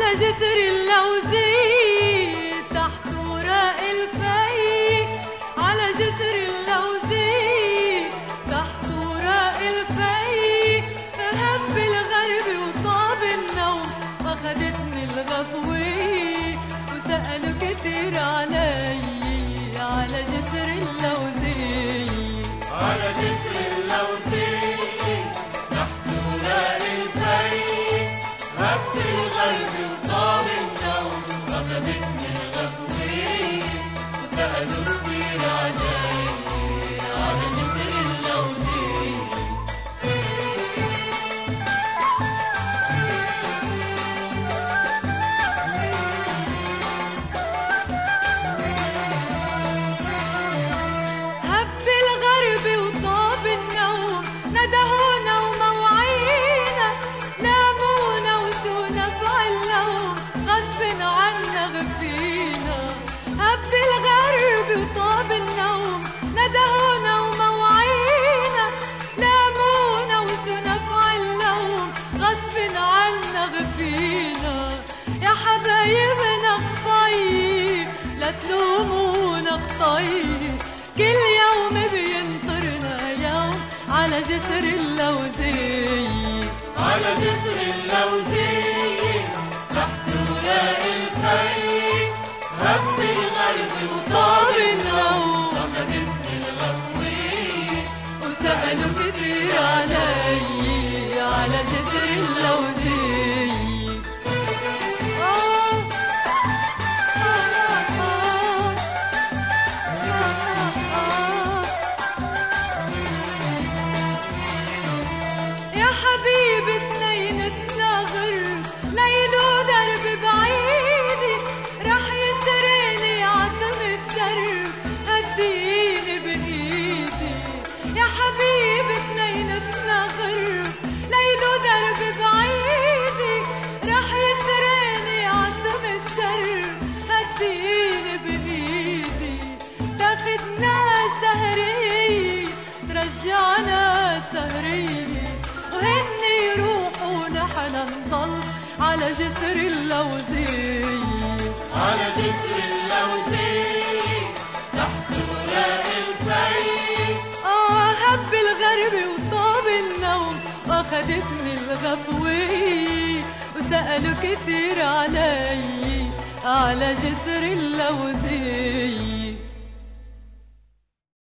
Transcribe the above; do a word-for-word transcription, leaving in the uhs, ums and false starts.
على جسر اللوزي تحت وراء الفي، على جسر اللوزي تحت وراء الفي، هب الغرب وطاب النوم واخدتني الغفوي، وسألوا كتير علي على جسر اللوزي، على جسر اللوزي تحت وراء الفي، هب الغرب وطاب النوم واخدتني الغفوي، وسألوا كتير علي على جسر اللوزي. هب الغرب وطاب النوم ندهونا وموعينا، لامونا وشونا فعلهم غصب عنا غفينا. هب الغرب وطاب النوم ندهونا وموعينا، لامونا وشونا فعلهم غصب عنا غفينا. يا حبايبنا الطيب لا تلومونا الطيب، كل يوم بينطرنا يوم على جسر اللوزي، على جسر اللوزي تحت وراء الفي، هب الغرب وطاب النوم واخدتني الغفوي، وسألوا كتير علي على جسر اللوزي. آه آه آه آه يا حبيبي اثنينتنا غرب، ليل ودرب بعيدي، رح يسرقني عتم الدرب هديني بإيدي. يا حبيبي اثنينتنا غرب، ليل ودرب بعيدي، رح يسرقني عتم الدرب هديني بإيدي. تاخدنا سهرية ترجعنا سهرية، وهن يروحوا ونحن نضل على جسر اللوزي، على جسر اللوزي تحت وراء الفي. آه هب الغرب وطاب النوم واخدتني الغفوي، وسألوا كتير علي على جسر اللوزي.